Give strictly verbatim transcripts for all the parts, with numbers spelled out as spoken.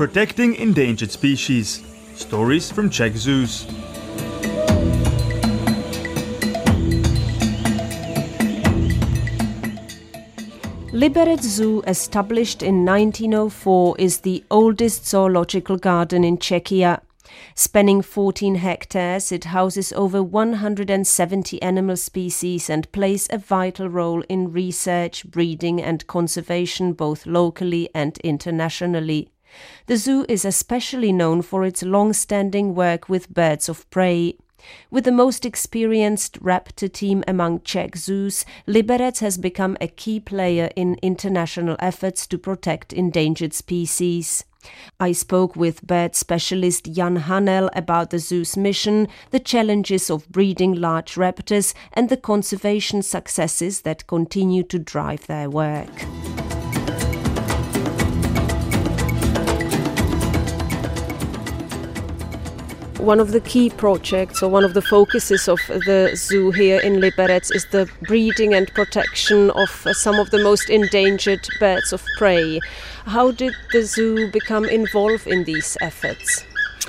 Protecting endangered species. Stories from Czech zoos. Liberec Zoo, established in nineteen oh four, is the oldest zoological garden in Czechia. Spanning fourteen hectares, it houses over one hundred seventy animal species and plays a vital role in research, breeding and conservation both locally and internationally. The zoo is especially known for its long-standing work with birds of prey. With the most experienced raptor team among Czech zoos, Liberec has become a key player in international efforts to protect endangered species. I spoke with bird specialist Jan Hanel about the zoo's mission, the challenges of breeding large raptors and the conservation successes that continue to drive their work. One of the key projects or one of the focuses of the zoo here in Liberec is the breeding and protection of some of the most endangered birds of prey. How did the zoo become involved in these efforts?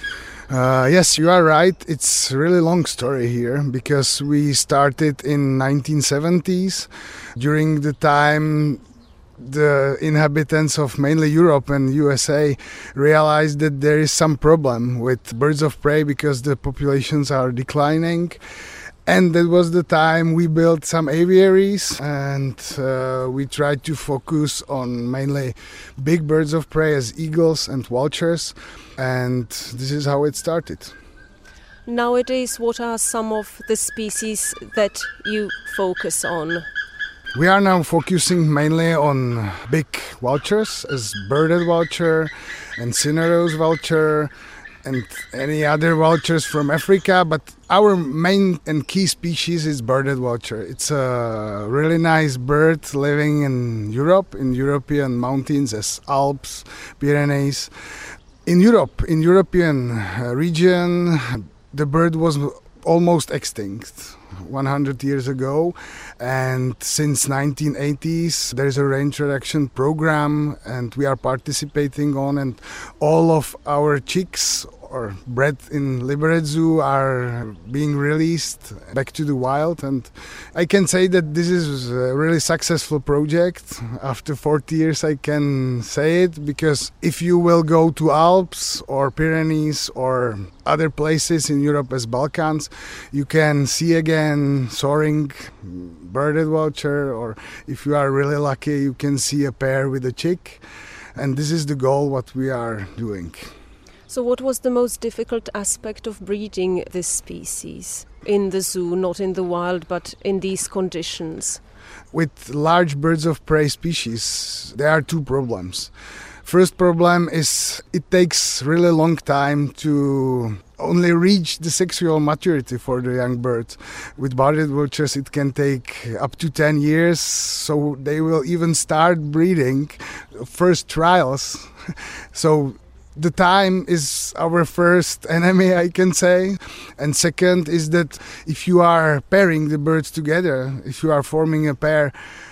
Uh, yes, you are right. It's a really long story here because we started in nineteen seventies. During the time the inhabitants of mainly Europe and U S A realized that there is some problem with birds of prey because the populations are declining. And that was the time we built some aviaries and uh, we tried to focus on mainly big birds of prey as eagles and vultures. And this is how it started. Nowadays, what are some of the species that you focus on? We are now focusing mainly on big vultures as birded vulture and cinerose vulture and any other vultures from Africa, but our main and key species is birded vulture. It's a really nice bird living in Europe, in European mountains as Alps, Pyrenees. In Europe, in European region, the bird was almost extinct one hundred years ago, and since nineteen eighties there is a reintroduction program and we are participating on, and all of our chicks or bred in Liberec Zoo are being released back to the wild, and I can say that this is a really successful project. After forty years I can say it, because if you will go to Alps or Pyrenees or other places in Europe as Balkans, you can see again soaring birded vulture, or if you are really lucky you can see a pair with a chick, and this is the goal what we are doing. So what was the most difficult aspect of breeding this species in the zoo, not in the wild, but in these conditions? With large birds of prey species, there are two problems. First problem is it takes really long time to only reach the sexual maturity for the young birds. With birded vultures it can take up to ten years, so they will even start breeding first trials. So the time is our first enemy, I can say. And second is that if you are pairing the birds together, if you are forming a pair,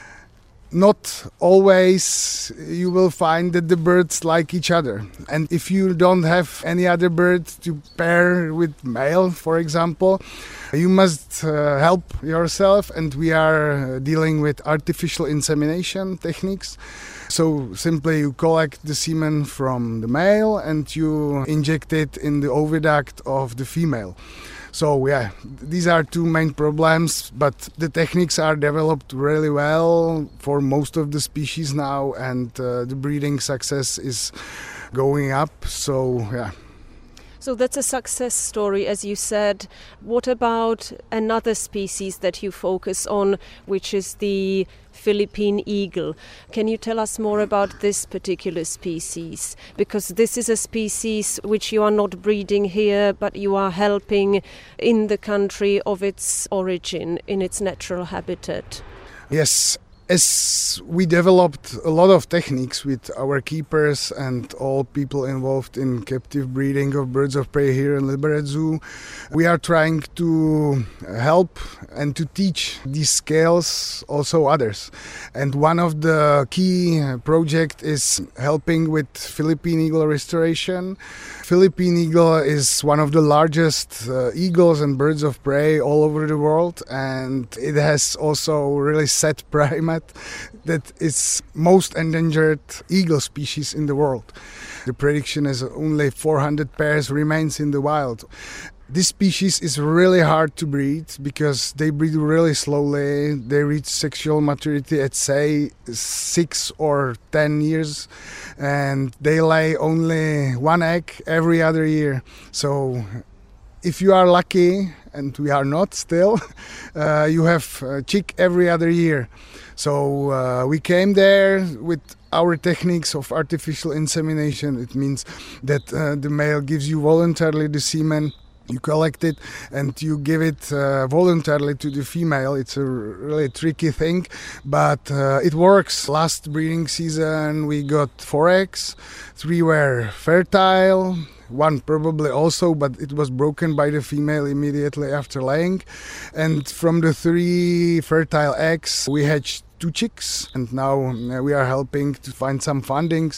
not always you will find that the birds like each other. And if you don't have any other bird to pair with male, for example, you must uh, help yourself, and we are dealing with artificial insemination techniques. So simply you collect the semen from the male and you inject it in the oviduct of the female. So yeah, these are two main problems, but the techniques are developed really well for most of the species now, and uh, the breeding success is going up. So yeah. So that's a success story, as you said. What about another species that you focus on, which is the Philippine eagle? Can you tell us more about this particular species? Because this is a species which you are not breeding here, but you are helping in the country of its origin, in its natural habitat. Yes. As we developed a lot of techniques with our keepers and all people involved in captive breeding of birds of prey here in Liberec Zoo, we are trying to help and to teach these skills also others. And one of the key projects is helping with Philippine eagle restoration. Philippine eagle is one of the largest uh, eagles and birds of prey all over the world, and it has also really sad primate that is most endangered eagle species in the world. The prediction is only four hundred pairs remains in the wild. This species is really hard to breed because they breed really slowly. They reach sexual maturity at, say, six or ten years, and they lay only one egg every other year. So if you are lucky, and we are not still, uh, you have a chick every other year. So uh, we came there with our techniques of artificial insemination. It means that uh, the male gives you voluntarily the semen. You collect it and you give it uh, voluntarily to the female. It's a really tricky thing, but uh, it works. Last breeding season we got four eggs, three were fertile, one probably also, but it was broken by the female immediately after laying. And from the three fertile eggs we hatched two chicks, and now uh, we are helping to find some fundings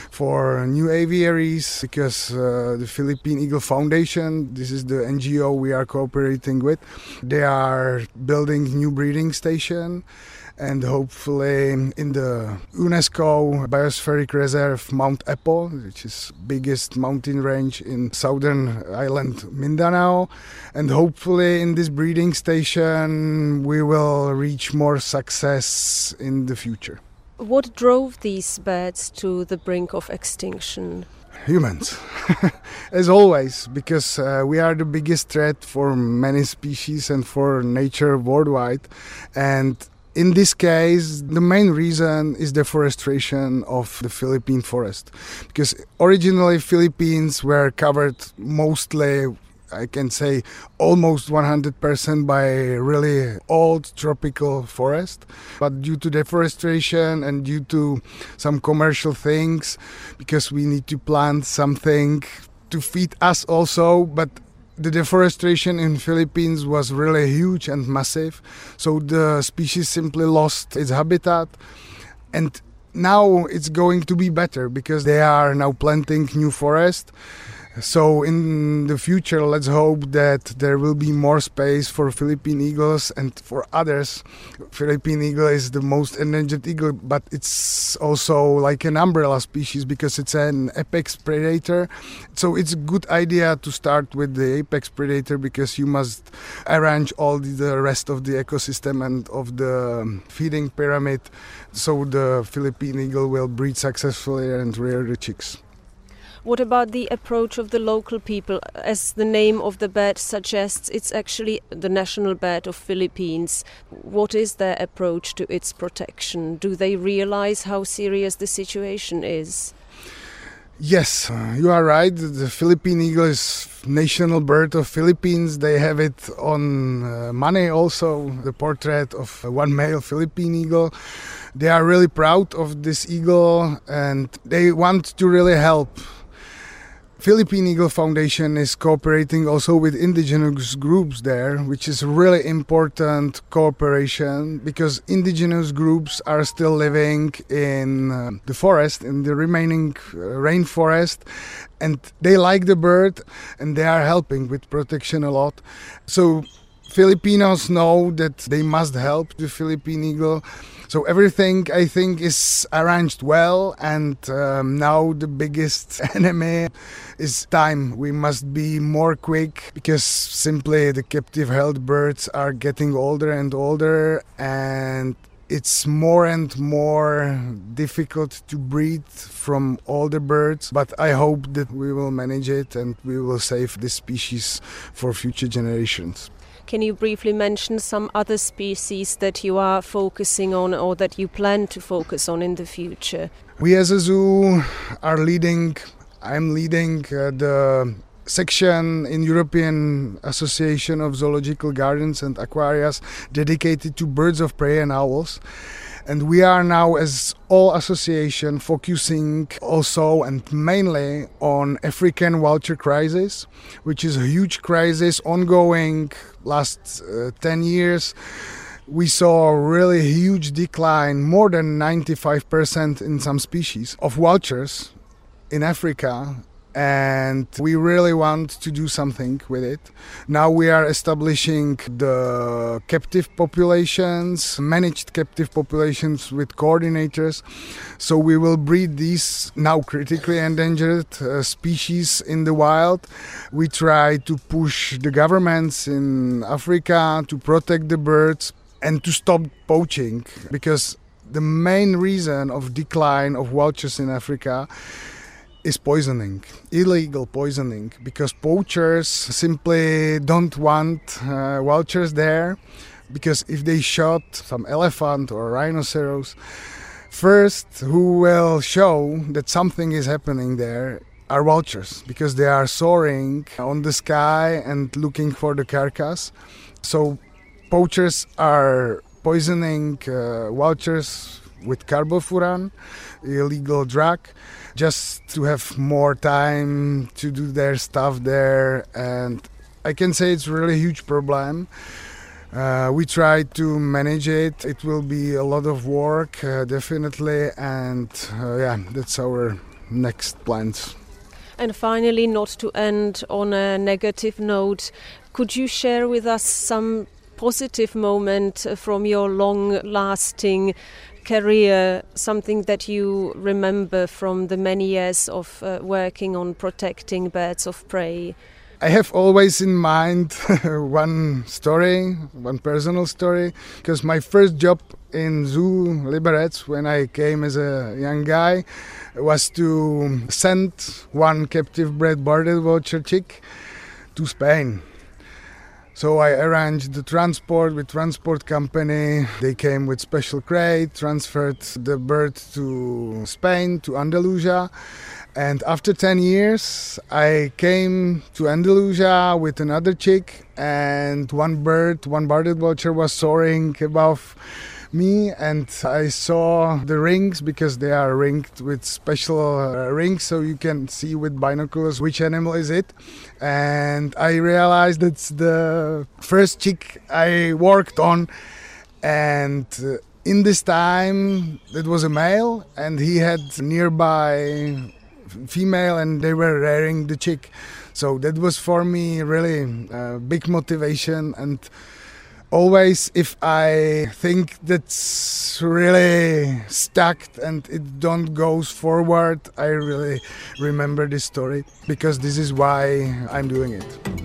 for new aviaries because uh, the Philippine Eagle Foundation, this is the N G O we are cooperating with, they are building new breeding station, and hopefully in the UNESCO Biospheric Reserve Mount Apo, which is biggest mountain range in southern island Mindanao, and hopefully in this breeding station we will reach more success in the future. What drove these birds to the brink of extinction? Humans, as always, because uh, we are the biggest threat for many species and for nature worldwide. And in this case, the main reason is deforestation of the Philippine forest. Because originally Philippines were covered mostly, I can say, almost one hundred percent by really old tropical forest. But due to deforestation and due to some commercial things, because we need to plant something to feed us also, but the deforestation in Philippines was really huge and massive, so the species simply lost its habitat. And now it's going to be better because they are now planting new forest. So in the future, let's hope that there will be more space for Philippine eagles and for others. Philippine eagle is the most endangered eagle, but it's also like an umbrella species because it's an apex predator. So it's a good idea to start with the apex predator because you must arrange all the rest of the ecosystem and of the feeding pyramid so the Philippine eagle will breed successfully and rear the chicks. What about the approach of the local people? As the name of the bird suggests, it's actually the national bird of Philippines. What is their approach to its protection? Do they realize how serious the situation is? Yes, uh, you are right. The Philippine eagle is national bird of Philippines. They have it on uh, money also, the portrait of one male Philippine eagle. They are really proud of this eagle and they want to really help. Philippine Eagle Foundation is cooperating also with indigenous groups there, which is really important cooperation because indigenous groups are still living in uh, the forest, in the remaining uh, rainforest, and they like the bird and they are helping with protection a lot. So Filipinos know that they must help the Philippine eagle. So everything, I think, is arranged well, and um, now the biggest enemy is time. We must be more quick because simply the captive held birds are getting older and older, and it's more and more difficult to breed from older birds. But I hope that we will manage it and we will save this species for future generations. Can you briefly mention some other species that you are focusing on or that you plan to focus on in the future? We as a zoo are leading, I'm leading uh, the section in European Association of Zoological Gardens and Aquarias dedicated to birds of prey and owls. And we are now, as all association, focusing also and mainly on African vulture crisis, which is a huge crisis ongoing last uh, ten years. We saw a really huge decline, more than ninety-five percent in some species of vultures in Africa, and we really want to do something with it. Now we are establishing the captive populations, managed captive populations with coordinators. So we will breed these now critically endangered uh, species in the wild. We try to push the governments in Africa to protect the birds and to stop poaching, because the main reason of decline of vultures in Africa is poisoning, illegal poisoning, because poachers simply don't want uh, vultures there, because if they shot some elephant or rhinoceros, first who will show that something is happening there are vultures, because they are soaring on the sky and looking for the carcass. So poachers are poisoning uh, vultures with carbofuran, illegal drug, just to have more time to do their stuff there. And I can say it's really a huge problem. Uh, we try to manage it. It will be a lot of work, uh, definitely. And uh, yeah, that's our next plans. And finally, not to end on a negative note, could you share with us some positive moment from your long-lasting career, something that you remember from the many years of uh, working on protecting birds of prey? I have always in mind one story, one personal story, because my first job in Zoo Liberec, when I came as a young guy, was to send one captive bred border vulture chick to Spain. So I arranged the transport with transport company. They came with special crate, transferred the bird to Spain, to Andalusia. And after ten years, I came to Andalusia with another chick, and one bird, one barred vulture was soaring above me, and I saw the rings, because they are ringed with special uh, rings, so you can see with binoculars which animal is it. And I realized that's the first chick I worked on, and uh, in this time it was a male, and he had nearby female, and they were rearing the chick. So that was for me really a big motivation. And always, if I think that's really stuck and it don't goes forward, I really remember this story, because this is why I'm doing it.